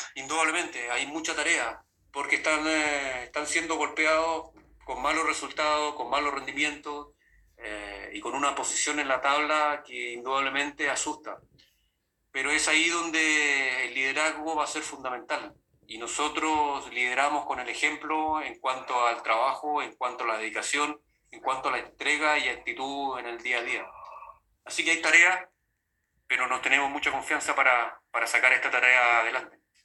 Indudablemente, hay mucha tarea, porque están siendo golpeados con malos resultados, con malos rendimientos y con una posición en la tabla que indudablemente asusta. Pero es ahí donde el liderazgo va a ser fundamental. Y nosotros lideramos con el ejemplo en cuanto al trabajo, en cuanto a la dedicación, en cuanto a la entrega y actitud en el día a día. Así que hay tarea, pero nos tenemos mucha confianza para sacar esta tarea adelante.